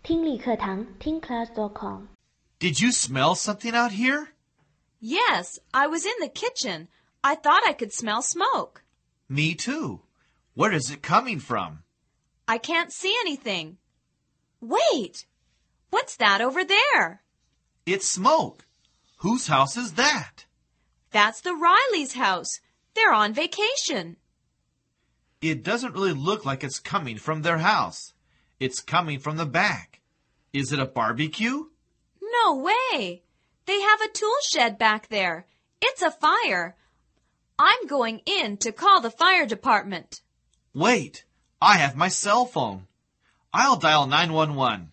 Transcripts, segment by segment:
听力课堂听 class.com Did you smell something out here? Yes, I was in the kitchen. I thought I could smell smoke. Me too. Where is it coming from? I can't see anything. Wait! What's that over there? It's smoke. Whose house is that? That's the Riley's house. They're on vacation. It doesn't really look like it's coming from their house. It's coming from the back. Is it a barbecue? No way! They have a tool shed back there. It's a fire. I'm going in to call the fire department. Wait, I have my cell phone. I'll dial 911.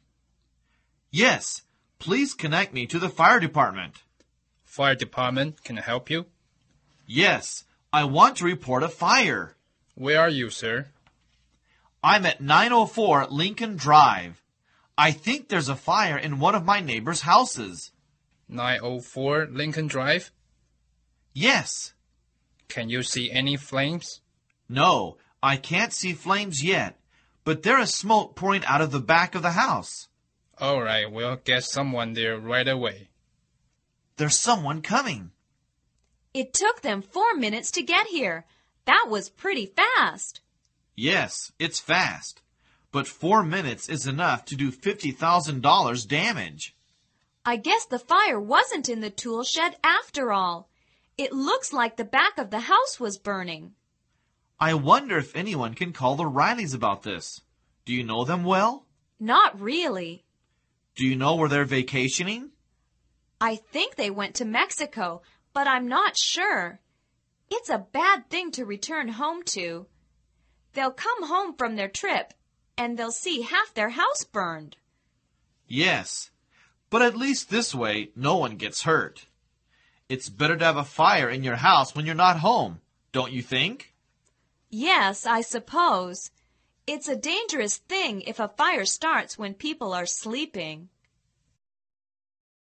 Yes, please connect me to the fire department. Fire department, can I help you? Yes, I want to report a fire. Where are you, sir? I'm at 904 Lincoln Drive. I think there's a fire in one of my neighbor's houses. 904 Lincoln Drive? Yes. Can you see any flames? No, I can't see flames yet, but there is smoke pouring out of the back of the house. All right, we'll get someone there right away. There's someone coming. It took them 4 minutes to get here. That was pretty fast. Yes, it's fast, but 4 minutes is enough to do $50,000 damage. I guess the fire wasn't in the tool shed after all. It looks like the back of the house was burning. I wonder if anyone can call the Rileys about this. Do you know them well? Not really. Do you know where they're vacationing? I think they went to Mexico, but I'm not sure. It's a bad thing to return home to. They'll come home from their trip, and they'll see half their house burned. Yes, but at least this way, no one gets hurt. It's better to have a fire in your house when you're not home, don't you think? Yes, I suppose. It's a dangerous thing if a fire starts when people are sleeping.